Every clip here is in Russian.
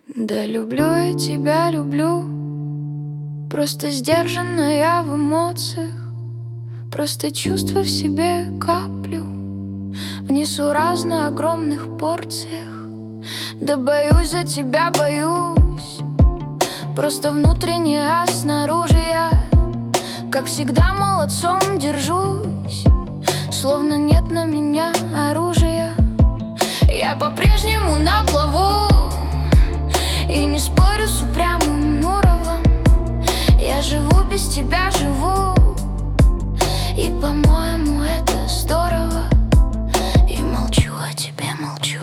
Да люблю я тебя, люблю. Просто сдержанная в эмоциях, просто чувства в себе каплю, в несуразно огромных порциях. Да боюсь за тебя, боюсь. Просто внутренне, а снаружи я, как всегда, молодцом держусь. Словно нет на меня оружия. Я по-прежнему на плаву и не спорю с упрямым Муровым. Я живу без тебя, живу. И, по-моему, это здорово. И молчу о тебе, молчу.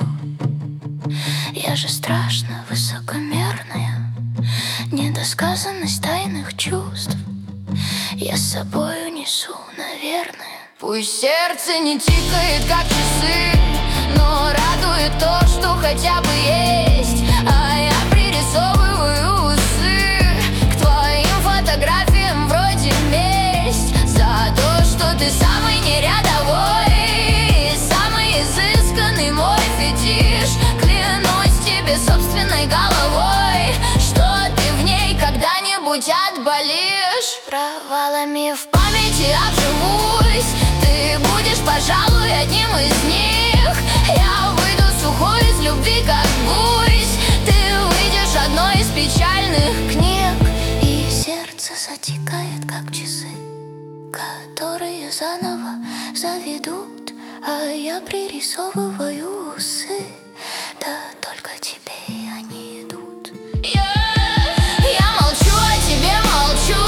Я же страшно высокомерная, недосказанность тайных чувств я с собою несу, наверное. Пусть сердце не тикает, как часы, но радует то, что хотя бы есть. А я пририсовываю усы к твоим фотографиям вроде месть за то, что ты самый нерядовой, самый изысканный мой фетиш. Клянусь тебе собственной головой, что ты в ней когда-нибудь отболишь. Провалами в памяти обживусь, ты будешь, пожалуй, одним из них. Я выйду сухой из любви, как гусь, ты выйдешь одной из печальных книг. И сердце затекает, как часы, которые заново заведут. А я пририсовываю усы, да только тебе они идут. Я молчу о тебе, молчу.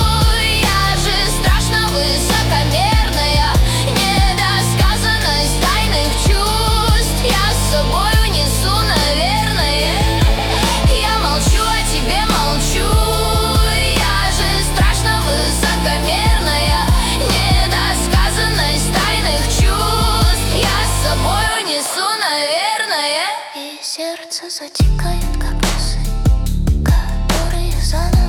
Я же страшно высокомерная, недосказанность тайных чувств я с собой несу, наверное. Я молчу о тебе, молчу. Я же страшно высокомерная, недосказанность тайных чувств я с собой несу, наверное. И сердце затекает, как часы, которые заново